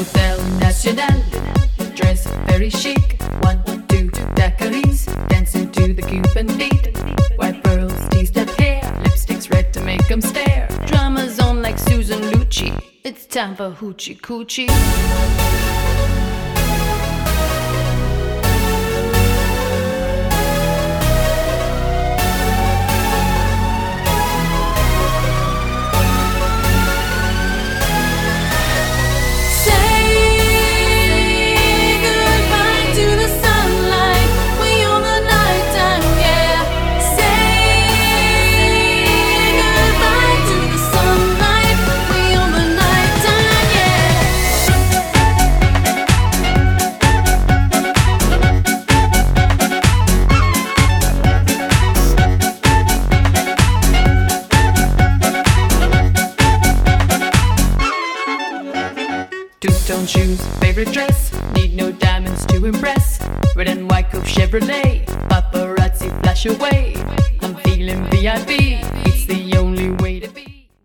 Hotel National, dress very chic. 1, 2 daiquiris, dancing to the Cuban beat. White pearls, teased up hair, lipsticks red to make 'em stare. Drummers on like Susan Lucci, it's time for hoochie coochie. Two-tone shoes, favorite dress, need no diamonds to impress. Red and white coupe Chevrolet, paparazzi flash away. I'm feeling VIP.